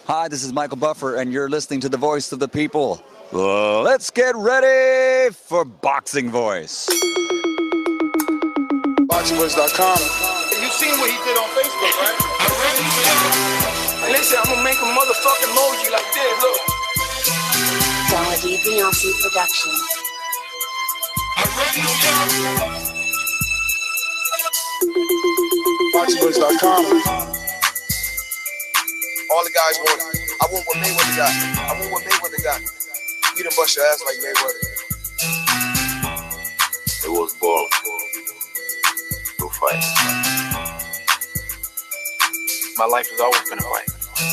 Hi, this is Michael Buffer, and you're listening to the voice of the people. Let's get ready for Boxing Voice. BoxingVoice.com. You seen what he did on Facebook, right? Listen, I'm gonna make a motherfucking emoji like this, look. Dollar D Beyonce Productions. BoxingVoice.com. All the guys want it. I want what Mayweather got. I want what Mayweather got. You done bust your ass like Mayweather. It was boring. No fight. My life has always been a fight.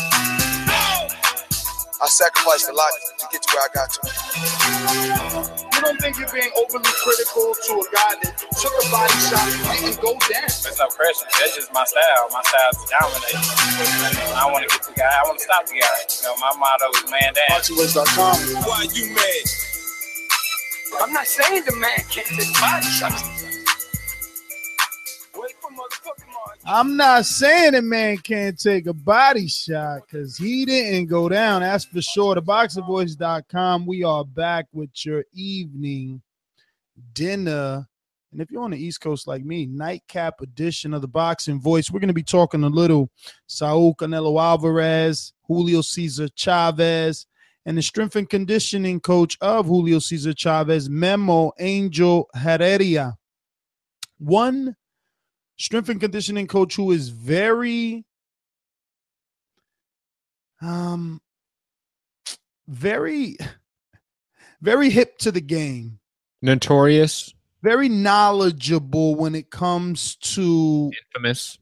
I sacrificed a lot to get to where I got to. You don't think you're being overly critical to a guy that took a body shot and didn't go down? That's no question. That's just my style. My style is to dominate. I want to get the guy. I want to stop the guy. You know, my motto is man down. BoxingVoice.com. Why you mad? I'm not saying the man can't take body shots. Wait for motherfucking Mark. I'm not saying a man can't take a body shot because he didn't go down. That's for sure. The BoxingVoice.com. We are back with your evening dinner. And if you're on the East Coast like me, nightcap edition of the Boxing Voice. We're going to be talking a little Saul Canelo Alvarez, Julio Cesar Chavez, and the strength and conditioning coach of Julio Cesar Chavez, Memo Angel Heredia. One strength and conditioning coach who is very hip to the game. Notorious. Very knowledgeable when it comes to Infamous.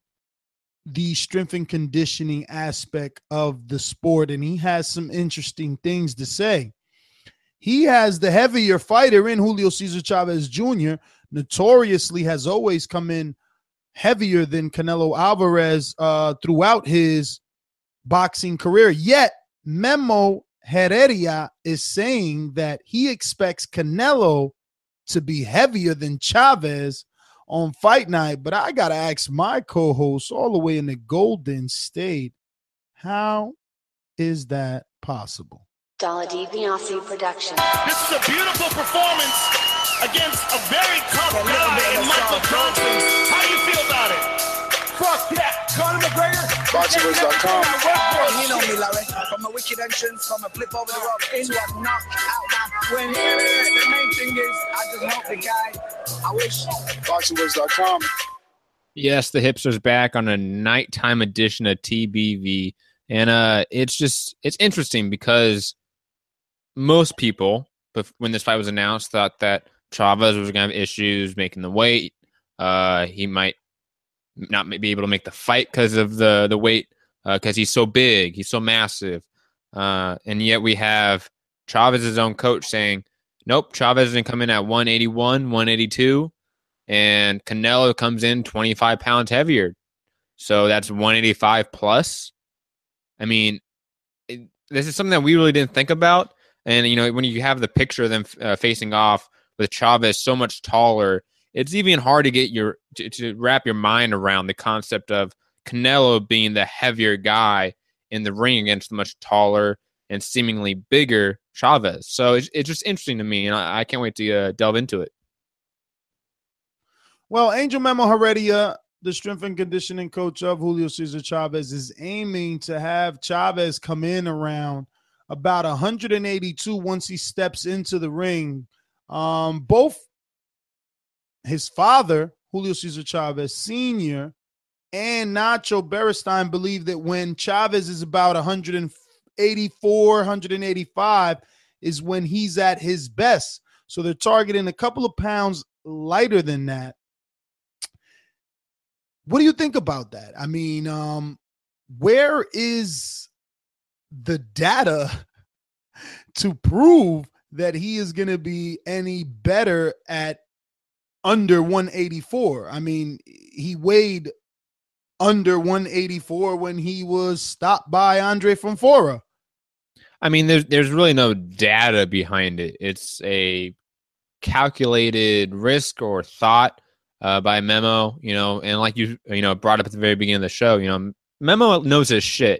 the strength and conditioning aspect of the sport, and he has some interesting things to say. He has the heavier fighter in Julio Cesar Chavez Jr., notoriously has always come in heavier than Canelo Alvarez throughout his boxing career. Yet, Memo Heredia is saying that he expects Canelo to be heavier than Chavez on fight night. But I got to ask my co-host all the way in the Golden State, how is that possible? Dollar D Beyonce Productions. This is a beautiful performance against a very tough guy in Michael Johnson. How do you feel about it? Fuck that. Conor McGregor. BoxingVoice.com. You know me, Larry. From a wicked entrance, from a flip over the rope into a knockout win. The main thing is, I just hope the guy, I wish. BoxingVoice.com. Yes, the hipster's back on a nighttime edition of TBV. And it's interesting because most people, when this fight was announced, thought that Chavez was going to have issues making the weight. He might not be able to make the fight because of the weight, because he's so big, he's so massive. And yet we have Chavez's own coach saying, nope, Chavez is going to come in at 181, 182, and Canelo comes in 25 pounds heavier. So that's 185 plus. I mean, this is something that we really didn't think about. And, you know, when you have the picture of them facing off with Chavez so much taller, it's even hard to get to wrap your mind around the concept of Canelo being the heavier guy in the ring against the much taller and seemingly bigger Chavez. So it's just interesting to me, and I can't wait to delve into it. Well, Angel Memo Heredia, the strength and conditioning coach of Julio Cesar Chavez, is aiming to have Chavez come in around about 182 once he steps into the ring. Both his father, Julio Cesar Chavez Sr., and Nacho Beristain believe that when Chavez is about 184, 185 is when he's at his best. So they're targeting a couple of pounds lighter than that. What do you think about that? I mean, where is the data to prove that he is going to be any better at under 184? I mean, he weighed under 184 when he was stopped by Andre Fonfora. I mean, there's really no data behind it. It's a calculated risk or thought by Memo, and like you brought up at the very beginning of the show, Memo knows his shit.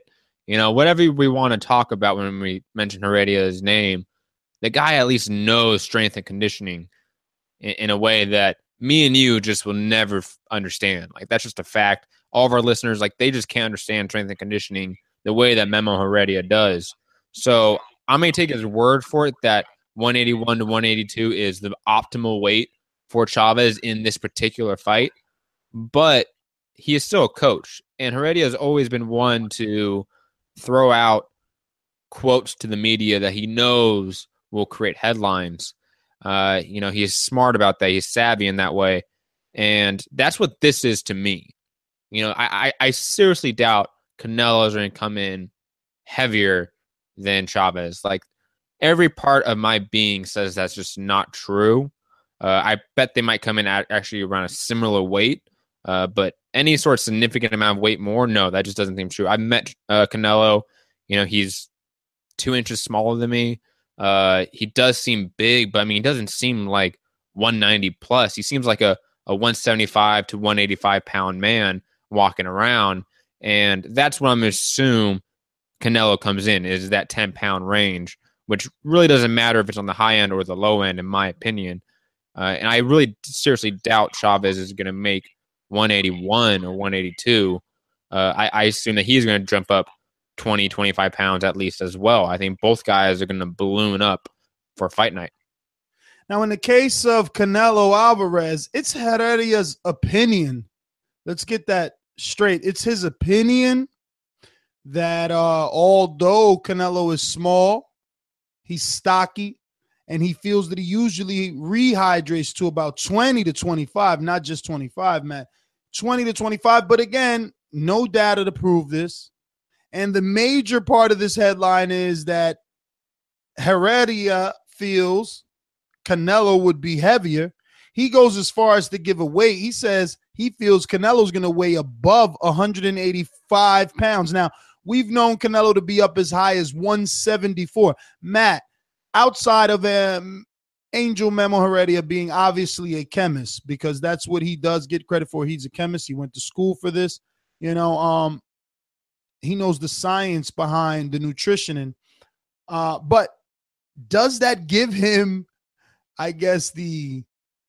You know, whatever we want to talk about when we mention Heredia's name, the guy at least knows strength and conditioning in a way that me and you just will never understand. Like, that's just a fact. All of our listeners, like, they just can't understand strength and conditioning the way that Memo Heredia does. So I'm going to take his word for it that 181 to 182 is the optimal weight for Chavez in this particular fight. But he is still a coach, and Heredia has always been one to throw out quotes to the media that he knows will create headlines. You know, he's smart about that. He's savvy in that way. And that's what this is to me. You know, I seriously doubt Canelo is going to come in heavier than Chavez. Like, every part of my being says that's just not true. I bet they might come in at actually around a similar weight. But any sort of significant amount of weight more, no, that just doesn't seem true. I met Canelo. You know, he's 2 inches smaller than me. He does seem big, but I mean, he doesn't seem like 190 plus. He seems like a 175 to 185 pound man walking around. And that's what I'm going to assume Canelo comes in, is that 10 pound range, which really doesn't matter if it's on the high end or the low end, in my opinion. And I really seriously doubt Chavez is going to make 181 or 182. I assume that he's going to jump up 20, 25 pounds at least as well. I think both guys are going to balloon up for fight night. Now, in the case of Canelo Alvarez, it's Heredia's opinion. Let's get that straight. It's his opinion that although Canelo is small, he's stocky, and he feels that he usually rehydrates to about 20 to 25, not just 25, Matt. 20 to 25, but again, no data to prove this. And the major part of this headline is that Heredia feels Canelo would be heavier. He goes as far as to give a weight. He says he feels Canelo's going to weigh above 185 pounds. Now, we've known Canelo to be up as high as 174. Matt, outside of Angel Memo Heredia being obviously a chemist, because that's what he does get credit for. He's a chemist. He went to school for this. You know, he knows the science behind the nutrition. But does that give him, I guess, the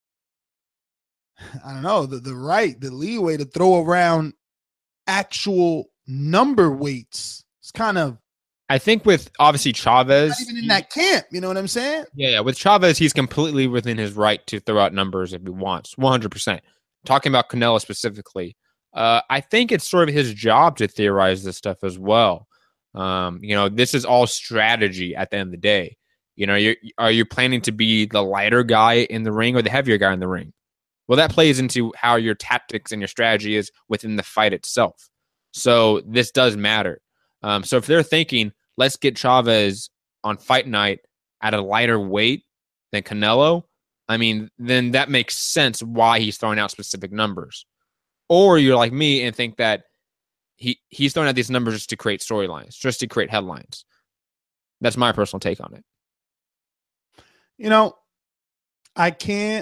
right, the leeway to throw around actual number weights? It's kind of, I think with obviously Chavez, not even in that camp, you know what I'm saying? Yeah. With Chavez, he's completely within his right to throw out numbers if he wants, 100%. Talking about Canelo specifically, I think it's sort of his job to theorize this stuff as well. You know, this is all strategy at the end of the day. You know, are you planning to be the lighter guy in the ring or the heavier guy in the ring? Well, that plays into how your tactics and your strategy is within the fight itself. So this does matter. So if they're thinking, let's get Chavez on fight night at a lighter weight than Canelo, I mean, then that makes sense why he's throwing out specific numbers. Or you're like me and think that he's throwing out these numbers just to create storylines, just to create headlines. That's my personal take on it. You know, I can't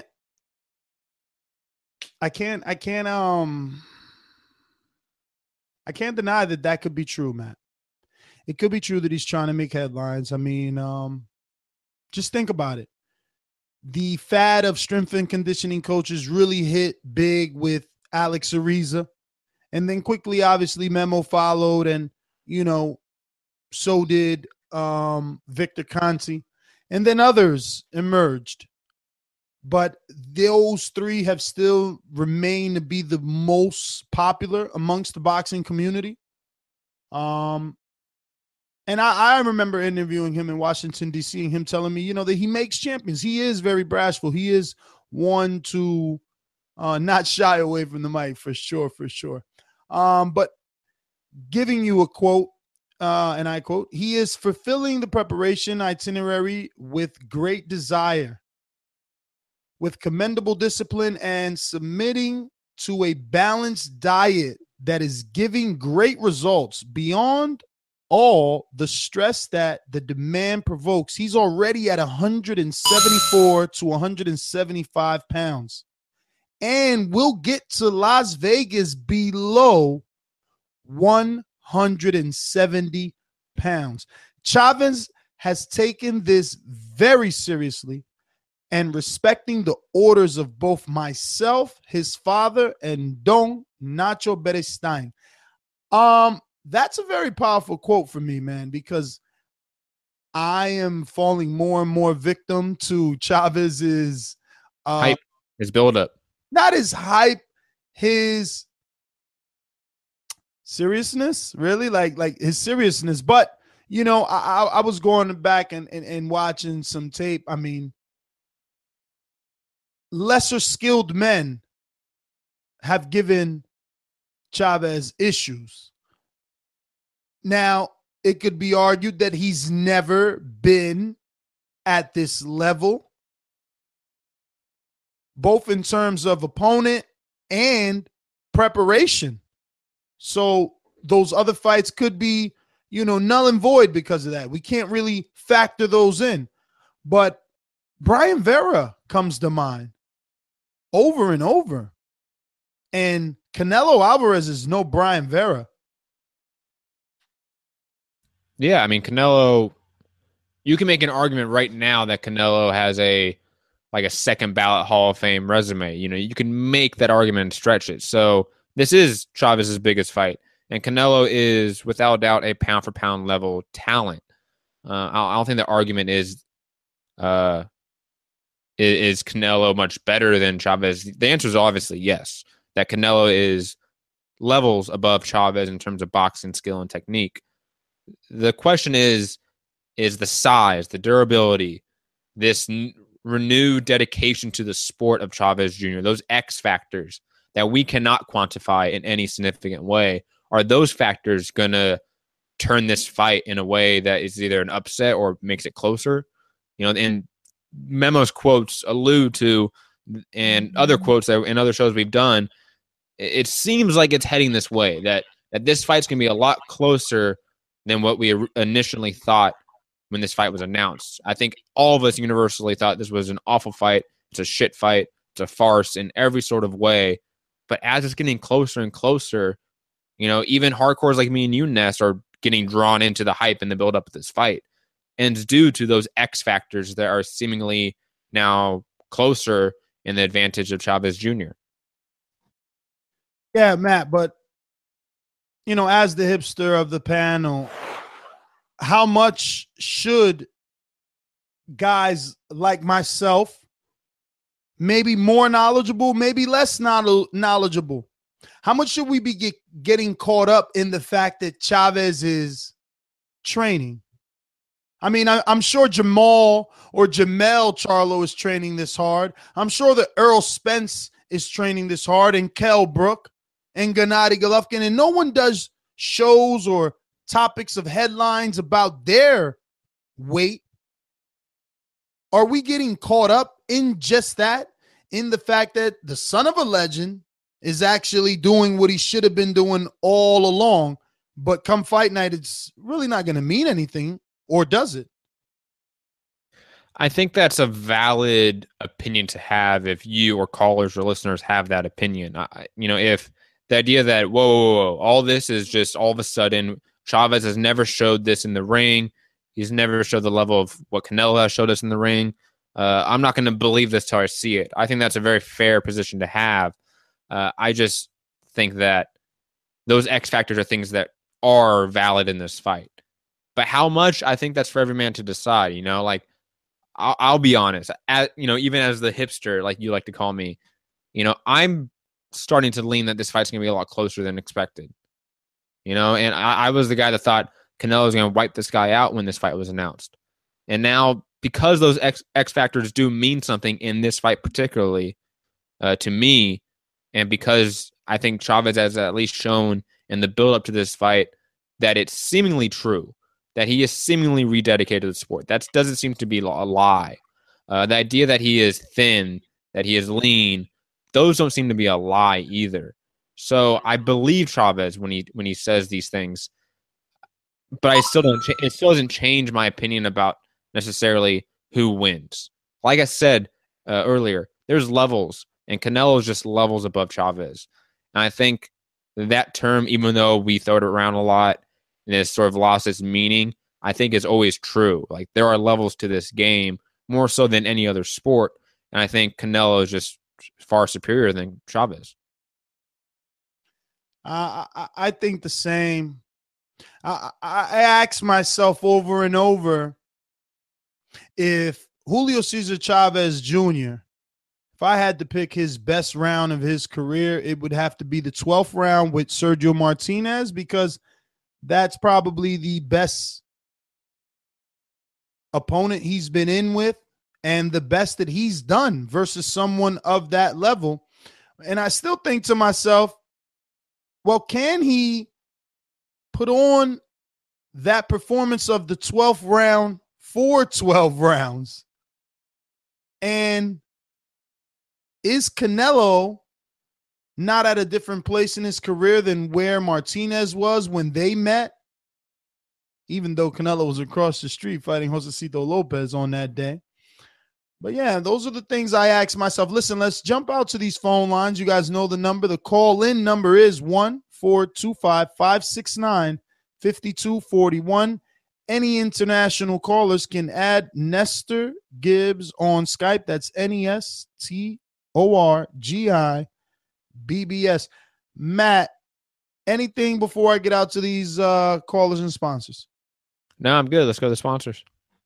deny that could be true, Matt. It could be true that he's trying to make headlines. I mean, just think about it. The fad of strength and conditioning coaches really hit big with Alex Ariza. And then quickly, obviously, Memo followed. And, you know, so did Victor Conti. And then others emerged. But those three have still remained to be the most popular amongst the boxing community. And I remember interviewing him in Washington, D.C., and him telling me, you know, that he makes champions. He is very bashful. He is one to not shy away from the mic, for sure. But giving you a quote, and I quote, he is fulfilling the preparation itinerary with great desire, with commendable discipline, and submitting to a balanced diet that is giving great results beyond all the stress that the demand provokes. He's already at 174 to 175 pounds and will get to Las Vegas below 100 170 pounds. Chavez has taken this very seriously and respecting the orders of both myself, his father, and Don Nacho Beristain. That's a very powerful quote for me, man, because I am falling more and more victim to Chavez's hype, his buildup. Not his hype, his seriousness, really, like his seriousness. But you know, I was going back and watching some tape. I mean, lesser skilled men have given Chavez issues. Now, it could be argued that he's never been at this level, both in terms of opponent and preparation. So those other fights could be, you know, null and void because of that. We can't really factor those in. But Brian Vera comes to mind over and over. And Canelo Alvarez is no Brian Vera. Yeah, I mean, Canelo, you can make an argument right now that Canelo has a second ballot Hall of Fame resume. You know, you can make that argument and stretch it. So this is Chavez's biggest fight. And Canelo is, without doubt, a pound-for-pound level talent. I don't think the argument is Canelo much better than Chavez? The answer is obviously yes, that Canelo is levels above Chavez in terms of boxing skill and technique. The question is the size, the durability, this renewed dedication to the sport of Chavez Jr., those X factors that we cannot quantify in any significant way. Are those factors going to turn this fight in a way that is either an upset or makes it closer? You know, and Memo's quotes allude to, and other quotes that in other shows we've done, it seems like it's heading this way, that this fight's going to be a lot closer than what we initially thought when this fight was announced. I think all of us universally thought this was an awful fight. It's a shit fight. It's a farce in every sort of way. But as it's getting closer and closer, you know, even hardcores like me and you, Ness, are getting drawn into the hype and the build-up of this fight. And it's due to those X factors that are seemingly now closer in the advantage of Chavez Jr. Yeah, Matt, but, you know, as the hipster of the panel, how much should guys like myself, maybe more knowledgeable, maybe less knowledgeable, how much should we be getting caught up in the fact that Chavez is training? I mean, I'm sure Jamal or Jamel Charlo is training this hard. I'm sure that Earl Spence is training this hard, and Kell Brook and Gennady Golovkin, and no one does shows or topics of headlines about their weight. Are we getting caught up in just that, in the fact that the son of a legend is actually doing what he should have been doing all along, but come fight night, it's really not going to mean anything, or does it? I think that's a valid opinion to have if you or callers or listeners have that opinion. You know, if the idea that, whoa, all this is just all of a sudden, Chavez has never showed this in the ring. He's never showed the level of what Canelo has showed us in the ring. I'm not going to believe this till I see it. I think that's a very fair position to have. I just think that those X factors are things that are valid in this fight. But how much, I think that's for every man to decide. You know, like, I'll be honest, you know, even as the hipster, like you like to call me, you know, I'm starting to lean that this fight's going to be a lot closer than expected. You know, and I was the guy that thought Canelo was going to wipe this guy out when this fight was announced. And now, because those X factors do mean something in this fight particularly, to me, and because I think Chavez has at least shown in the build-up to this fight that it's seemingly true, that he is seemingly rededicated to the sport. That doesn't seem to be a lie. The idea that he is thin, that he is lean, those don't seem to be a lie either. So I believe Chavez when he says these things, but I still don't. It still doesn't change my opinion about necessarily who wins. Like I said earlier, there's levels, and Canelo is just levels above Chavez. And I think that term, even though we throw it around a lot and it's sort of lost its meaning, I think is always true. Like, there are levels to this game more so than any other sport. And I think Canelo is just far superior than Chavez. I think the same. I ask myself over and over, if Julio Cesar Chavez Jr., if I had to pick his best round of his career, it would have to be the 12th round with Sergio Martinez, because that's probably the best opponent he's been in with and the best that he's done versus someone of that level. And I still think to myself, well, can he put on that performance of the 12th round for 12 rounds? And is Canelo not at a different place in his career than where Martinez was when they met? Even though Canelo was across the street fighting Josecito Lopez on that day. But yeah, those are the things I ask myself. Listen, let's jump out to these phone lines. You guys know the number. The call-in number is 1-425-569-5241. Any international callers can add Nestor Gibbs on Skype. That's NESTORGIBBS. Matt, anything before I get out to these callers and sponsors? No, I'm good. Let's go to the sponsors.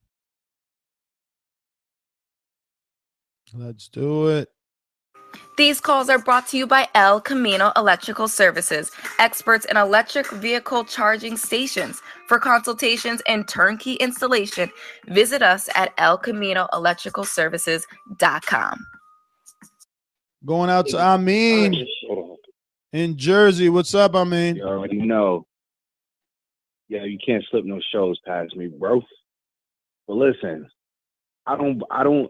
Let's do it. These calls are brought to you by El Camino Electrical Services, experts in electric vehicle charging stations. For consultations and turnkey installation, visit us at elcaminoelectricalservices.com. Going out to Amin in Jersey. What's up, Amin? You already know. Yeah, you can't slip no shows past me, bro. But listen, I don't.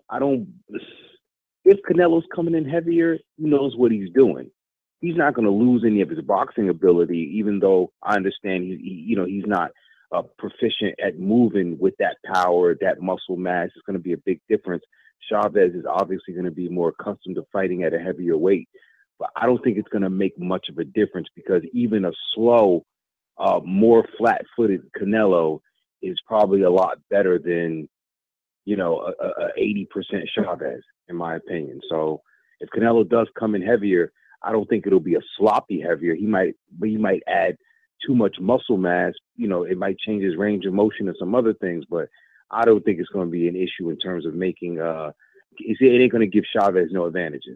If Canelo's coming in heavier, he knows what he's doing. He's not going to lose any of his boxing ability, even though I understand he's not proficient at moving with that power, that muscle mass. It's going to be a big difference. Chavez is obviously going to be more accustomed to fighting at a heavier weight, but I don't think it's going to make much of a difference, because even a slow, more flat-footed Canelo is probably a lot better than, a 80% Chavez, in my opinion. So if Canelo does come in heavier, I don't think it'll be a sloppy heavier. He might add too much muscle mass. It might change his range of motion and some other things, but I don't think it's going to be an issue in terms of making it ain't going to give Chavez no advantages.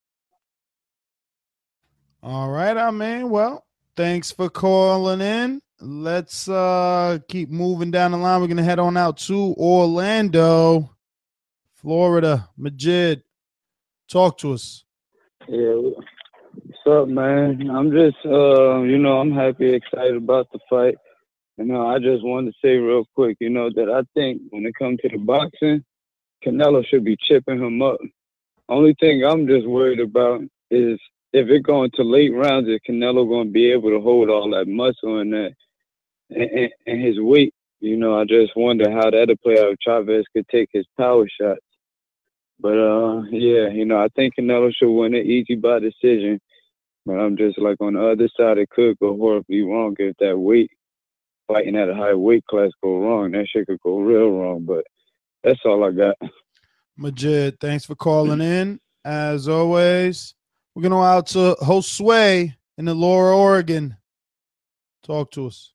All right, man. Well, thanks for calling in. Let's keep moving down the line. We're going to head on out to Orlando, Florida. Majid, talk to us. Yeah, what's up, man? I'm just, I'm happy, excited about the fight. I just wanted to say real quick, that I think when it comes to the boxing, Canelo should be chipping him up. Only thing I'm just worried about is if it going to late rounds, is Canelo going to be able to hold all that muscle and that and his weight? I just wonder how that'll play out if Chavez could take his power shots. But, I think Canelo should win it easy by decision. But I'm just like, on the other side, it could go horribly wrong if that weight, fighting at a high weight class, go wrong. That shit could go real wrong. But that's all I got. Majid, thanks for calling in. As always, we're going to go out to Josue in Aurora, Oregon. Talk to us.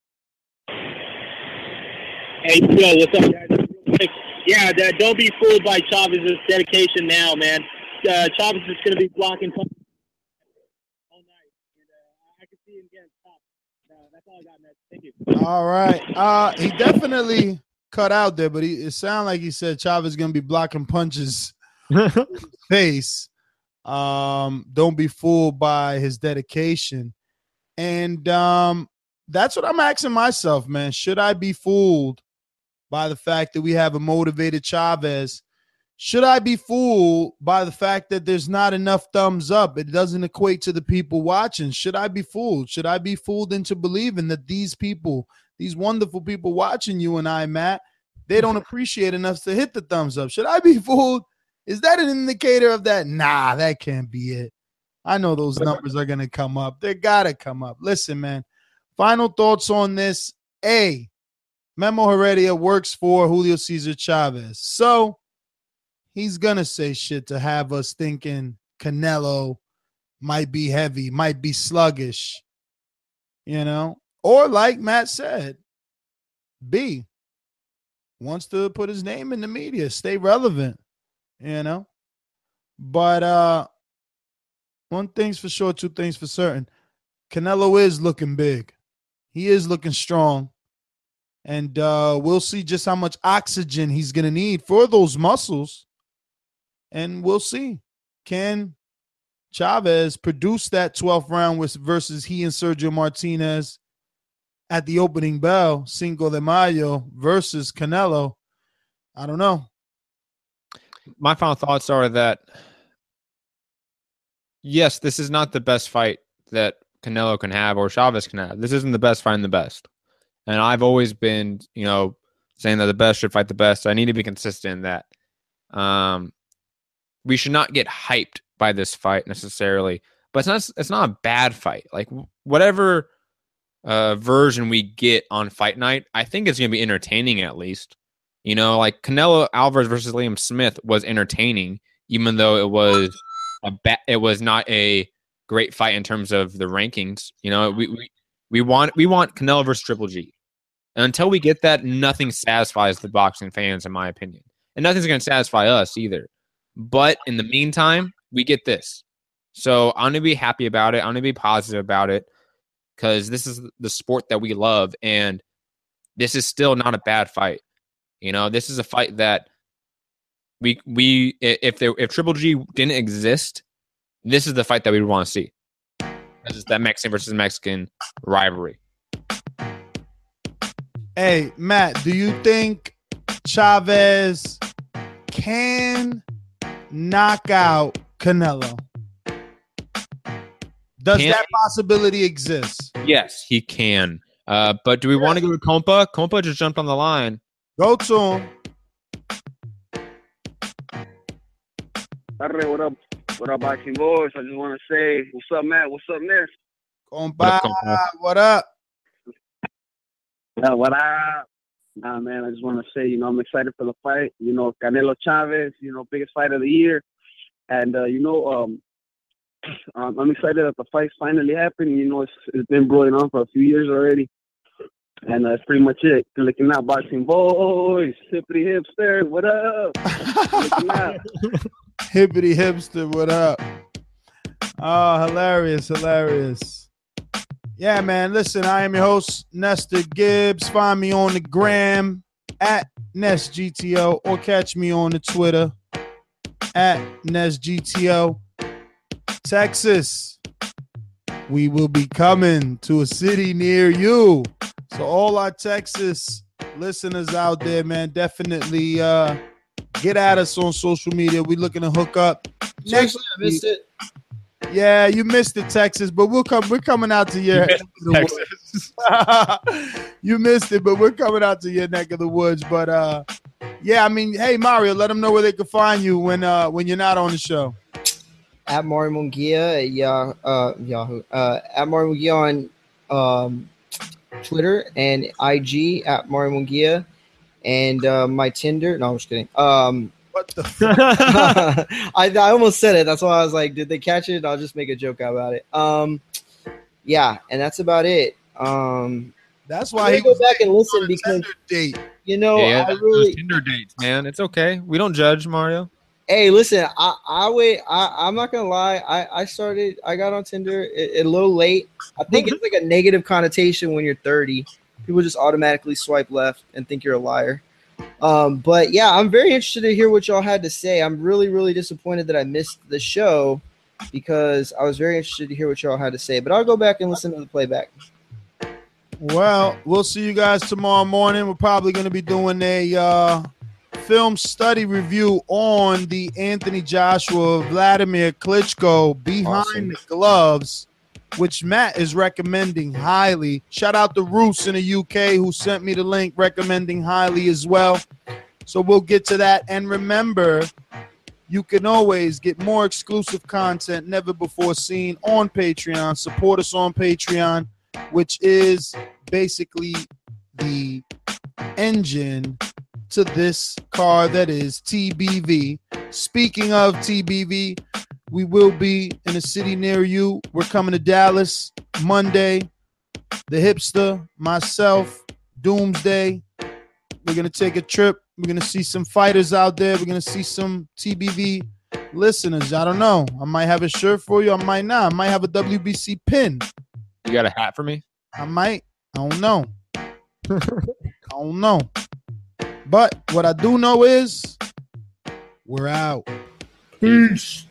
Hey, yo, what's up, guys? Yeah, don't be fooled by Chavez's dedication now, man. Chavez is going to be blocking all night, and I can see him getting stopped. That's all I got, man. Thank you. All right. He definitely cut out there, but it sounded like he said Chavez is going to be blocking punches in his face. Don't be fooled by his dedication. And that's what I'm asking myself, man. Should I be fooled by the fact that we have a motivated Chavez? Should I be fooled by the fact that there's not enough thumbs up? It doesn't equate to the people watching. Should I be fooled? Should I be fooled into believing that these people, these wonderful people watching you and I, Matt, they don't appreciate enough to hit the thumbs up? Should I be fooled? Is that an indicator of that? Nah, that can't be it. I know those numbers are going to come up. They got to come up. Listen, man, final thoughts on this. A, Memo Heredia works for Julio Cesar Chavez. So he's going to say shit to have us thinking Canelo might be heavy, might be sluggish, you know? Or like Matt said, B, wants to put his name in the media, stay relevant, you know? But one thing's for sure, two things for certain. Canelo is looking big. He is looking strong. And we'll see just how much oxygen he's going to need for those muscles. And we'll see. Can Chavez produce that 12th round versus he and Sergio Martinez at the opening bell, Cinco de Mayo versus Canelo? I don't know. My final thoughts are that, yes, this is not the best fight that Canelo can have or Chavez can have. This isn't the best fighting the best. And I've always been, saying that the best should fight the best. So I need to be consistent in that. We should not get hyped by this fight necessarily, but it's not a bad fight. Like whatever version we get on fight night, I think it's going to be entertaining at least. Like Canelo Alvarez versus Liam Smith was entertaining, even though it was it was not a great fight in terms of the rankings. We want Canelo versus Triple G. And until we get that, nothing satisfies the boxing fans, in my opinion. And nothing's going to satisfy us either. But in the meantime, we get this. So I'm going to be happy about it. I'm going to be positive about it because this is the sport that we love. And this is still not a bad fight. This is a fight that if Triple G didn't exist, this is the fight that we would want to see. This is that Mexican versus Mexican rivalry. Hey, Matt, do you think Chavez can knock out Canelo? Does that possibility exist? Yes, he can. But do we want to go to Compa? Compa just jumped on the line. Go to him. What up? What up, boxing boys? I just want to say, what's up, Matt? What's up, Ness? Compa, what up? What up? Nah, man, I just want to say, I'm excited for the fight. Canelo Chavez, biggest fight of the year. And, I'm excited that the fight's finally happened. It's been brewing on for a few years already. And that's pretty much it. Looking out, boxing boys. Hippity hipster, what up? Looking out. Hippity hipster, what up? Oh, hilarious. Yeah, man. Listen, I am your host, Nestor Gibbs. Find me on the gram at NestGTO or catch me on the Twitter at NestGTO. Texas, we will be coming to a city near you. So all our Texas listeners out there, man, definitely get at us on social media. We're looking to hook up. Next week, I missed it. Yeah, you missed it, Texas, but we're coming out to your neck of the woods. You missed it, but we're coming out to your neck of the woods. But yeah, I mean, hey Mario, let them know where they can find you when you're not on the show. At Mario Munguia at Yahoo. At Mario Munguia on Twitter and IG at Mario Munguia, and my Tinder. No, I'm just kidding. What the fuck? I almost said it. That's why I was like, did they catch it? I'll just make a joke about it. Yeah, and that's about it. That's why he go back and listen because date. I really Tinder dates, man. It's okay. We don't judge, Mario. Hey, listen, I wait. I'm not gonna lie. I got on Tinder a little late. I think it's like a negative connotation when you're 30. People just automatically swipe left and think you're a liar. But yeah, I'm very interested to hear what y'all had to say. I'm really, really disappointed that I missed the show because I was very interested to hear what y'all had to say. But I'll go back and listen to the playback. Well, we'll see you guys tomorrow morning. We're probably going to be doing a film study review on the Anthony Joshua Vladimir Klitschko Behind the Gloves, which Matt is recommending highly. Shout out to Roos in the UK who sent me the link, recommending highly as well. So we'll get to that. And remember, You can always get more exclusive content never before seen on Patreon. Support us on Patreon, which is basically the engine to this car that is TBV. Speaking of TBV, we will be in a city near you. We're coming to Dallas Monday. The Hipster, myself, Doomsday. We're going to take a trip. We're going to see some fighters out there. We're going to see some TBV listeners. I don't know. I might have a shirt for you. I might not. I might have a WBC pin. You got a hat for me? I might. I don't know. I don't know. But what I do know is we're out. Peace.